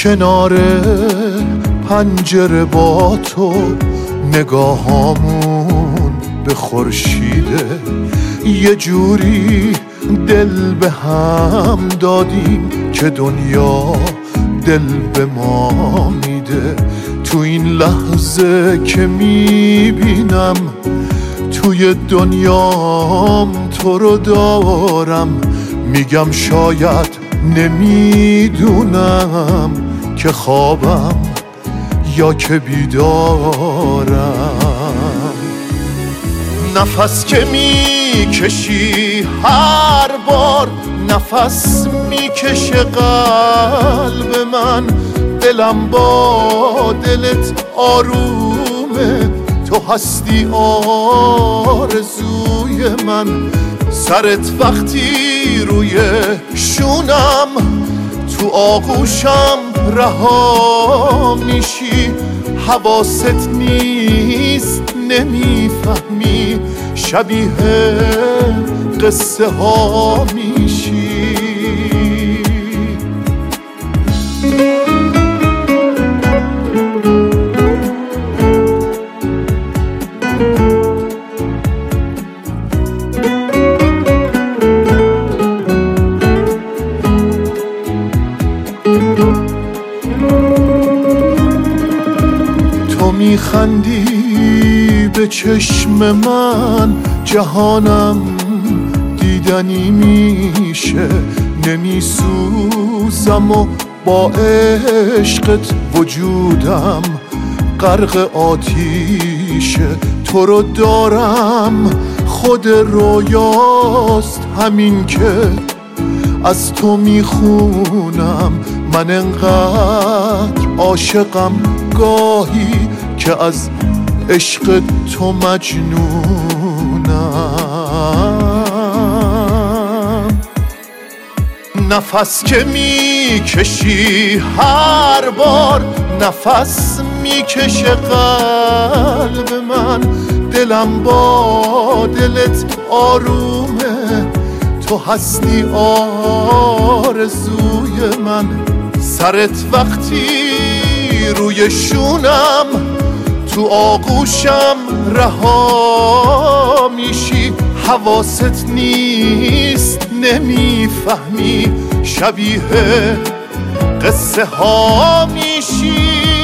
کنار پنجره با تو نگاهامون به خورشیده، یه جوری دل به هم دادیم که دنیا دل به ما میده. تو این لحظه که میبینم توی دنیام تو رو دارم، میگم شاید نمیدونم که خوابم یا که بیدارم. نفس که میکشی هر بار نفس میکشه قلب من، دلم با دلت آرومه، تو هستی آرزوی من. سرت وقتی روی شونم تو آغوشم رها میشی، حواست نیست نمیفهمی، شبیه قصه ها میشی. تو میخندی به چشم من، جهانم دیدنی میشه، نمیسوزم و با عشقت وجودم غرق آتیشه. تو رو دارم خود رویاست همین که از تو میخونم، من انقدر عاشقم گاهی که از عشق تو مجنونم. نفس که میکشی هر بار نفس میکشه قلب من، دلم با دلت آرومه، تو هستی آرزوی من. سرت وقتی روی شونم تو آغوشم رها میشی، حواست نیست نمیفهمی، شبیه قصه ها میشی.